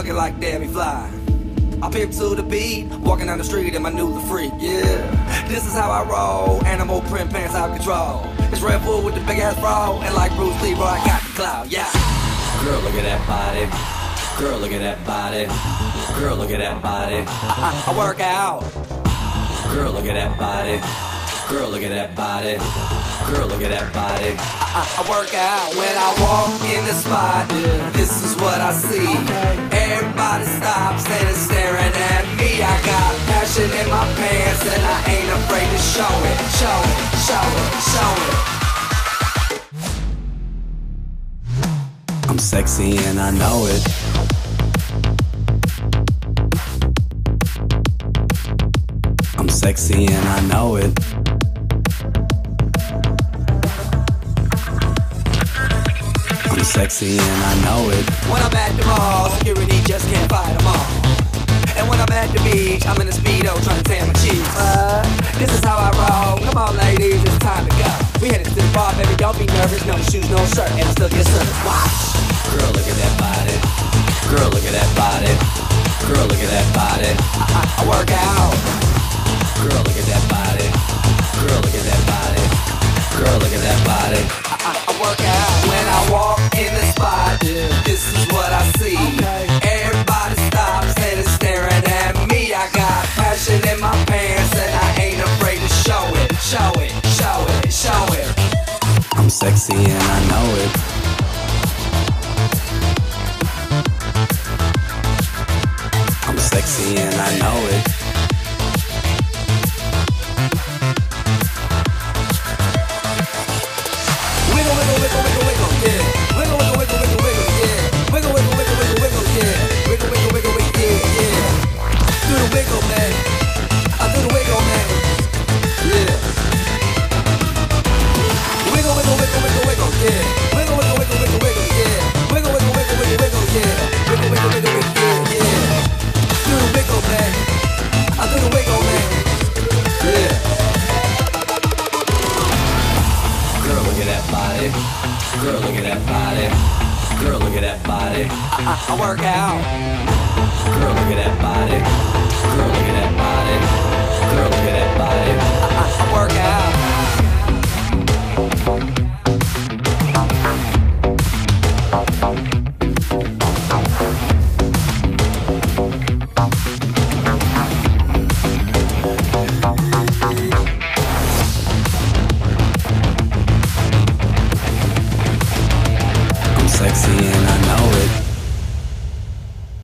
looking like Debbie Fly. I pimp to the beat, walking down the street in my new the freak, yeah. This is how I roll, animal print pants out control. It's Red Bull with the big ass bra, and like Bruce Lee, I got the clout, yeah. Girl, look at that body. Girl, look at that body. Girl, look at that body. I work out. Girl, look at that body. Girl, look at that body. Girl, look at that body. I work out when I walk in the spot. This is what I see. Everybody stops and is staring at me. I got passion in my pants and I ain't afraid to show it. Show it, show it, show it. I'm sexy and I know it. I'm sexy and I know it. I'm sexy and I know it. When I'm at the mall, security just can't fight them all. And when I'm at the beach, I'm in a Speedo trying to tan my cheeks. This is how I roll. Come on ladies, it's time to go. We headed to the bar, baby, don't be nervous. No shoes, no shirt, and I still get service. Watch. Girl, look at that body. Girl, look at that body. Girl, look at that body. I work out. Girl, look at that body. Girl, look at that body. Girl, look at that body. I work out when I walk in the spot. This is what I see. Everybody stops and is staring at me. I got passion in my pants and I ain't afraid to show it. Show it, show it, show it. I'm sexy and I know it. I'm sexy and I know it. Wiggle, wiggle, wiggle, wiggle, wiggle, yeah. Wiggle, wiggle, wiggle, wiggle, wiggle, yeah. Wiggle, wiggle, wiggle, wiggle, wiggle, yeah. Wiggle, wiggle, wiggle, wiggle, yeah, yeah. Do the wiggle, man. I do the wiggle, man. Yeah. Wiggle, wiggle, wiggle, wiggle, wiggle, yeah. Wiggle, wiggle, wiggle, wiggle, wiggle, yeah. Wiggle, wiggle, wiggle, wiggle, wiggle, yeah. Wiggle, wiggle, wiggle, wiggle, yeah, yeah. Do the wiggle, man. I do the wiggle, man. Yeah. Girl, look at that body. Girl, look at that body. Girl, look at that body. I work out. Girl, look at that body. Girl, look at that body. Girl, look at that body. I work out. I'm sexy and I know it.